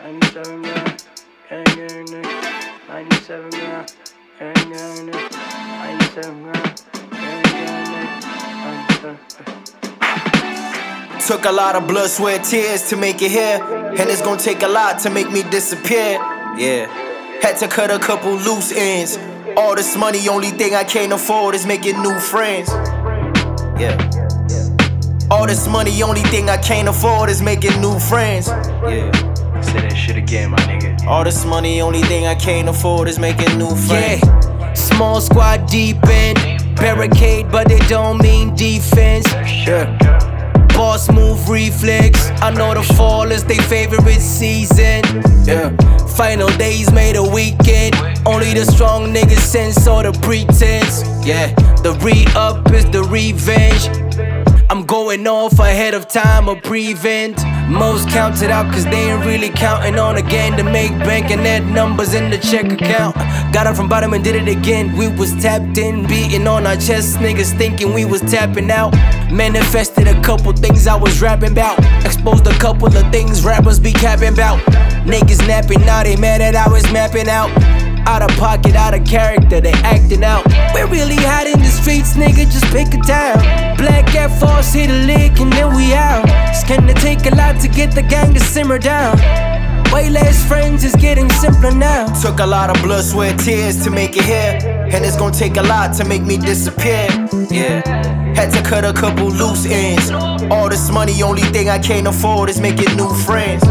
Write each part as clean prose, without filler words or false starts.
97 gram, gang gang nigga. 97 gram, gang gang nigga. 97 gram, gang gang nigga. Took a lot of blood, sweat, tears to make it here, and it's gonna take a lot to make me disappear. Yeah, had to cut a couple loose ends. All this money, only thing I can't afford is making new friends. Yeah. All this money, only thing I can't afford is making new friends. Yeah. Say that shit again, my nigga. All this money, only thing I can't afford is making new friends. Yeah. Small squad deep in, barricade, but it don't mean defense. Yeah. Boss move reflex. I know the fall is their favorite season. Yeah. Final days made a weekend. Only the strong niggas sense all the pretense. Yeah. The re-up is the revenge. I'm going off ahead of time, a prevent. Most counted out cause they ain't really counting on again to make bank and add numbers in the check account. Got up from bottom and did it again. We was tapped in, beating on our chests. Niggas thinking we was tapping out. Manifested a couple things I was rapping about. Exposed a couple of things rappers be capping about. Niggas napping now, they mad that I was mapping out. Out of pocket, out of character, they acting out. We're really hot in the streets, nigga, just pick a town. Black Air Force, hit a lick and then we out. It's gonna take a lot to get the gang to simmer down. Way less friends is getting simpler now. Took a lot of blood, sweat, tears to make it here, and it's gonna take a lot to make me disappear. Yeah, had to cut a couple loose ends. All this money, only thing I can't afford is making new friends.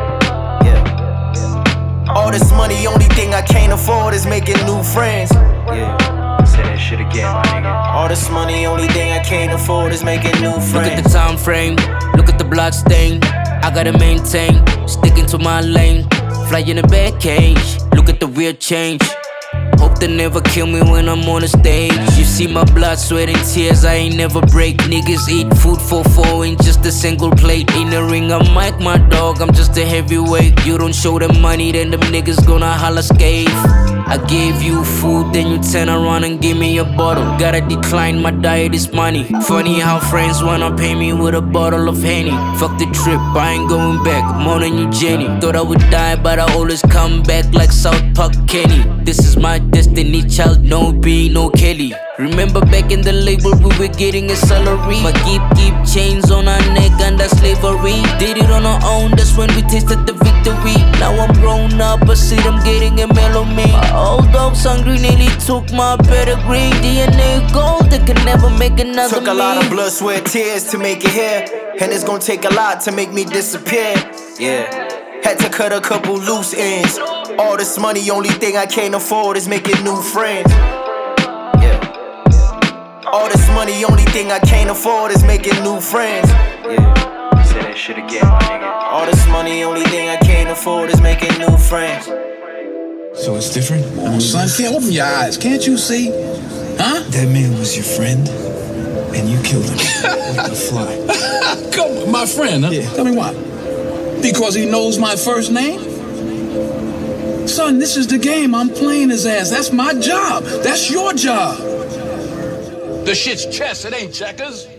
All this money, only thing I can't afford is making new friends. Yeah. Say that shit again, my nigga. All this money, only thing I can't afford is making new friends. Look at the time frame, look at the blood stain. I gotta maintain, sticking to my lane. Fly in a bad cage, look at the real change. Hope they never kill me when I'm on the stage. You see my blood, sweat and tears, I ain't never break. Niggas eat food for 4 in just a single plate. In the ring, I'm Mike, my dog, I'm just a heavyweight. You don't show them money, then them niggas gonna holla scathe. I gave you food, then you turn around and give me a bottle. Gotta decline, my diet is money. Funny how friends wanna pay me with a bottle of Henny. Fuck the trip, I ain't going back, more than you Jenny. Thought I would die, but I always come back like South Park Kenny. This is my destiny, child, no B, no Kelly. Remember back in the label, we were getting a salary. My keep chains on our neck under slavery. Did it on our own, that's when we tasted the victory. Now I'm grown up, I see them getting a mellow me. My old dogs hungry, nearly took my pedigree. DNA gold, they can never make another Took a lot of blood, sweat, tears to make it here, and it's gonna take a lot to make me disappear. Yeah, had to cut a couple loose ends. All this money, only thing I can't afford is making new friends. Yeah. All this money, only thing I can't afford is making new friends. Yeah. Say that shit again, my nigga. All this money, only thing I can't afford is making new friends. So it's different? Oh, son, can't open your eyes. Can't you see? Huh? That man was your friend, and you killed him like a fly. Come on, my friend, huh? Yeah. Tell me why. Because he knows my first name? Son, this is the game. I'm playing his ass. That's my job. That's your job. The shit's chess, it ain't checkers.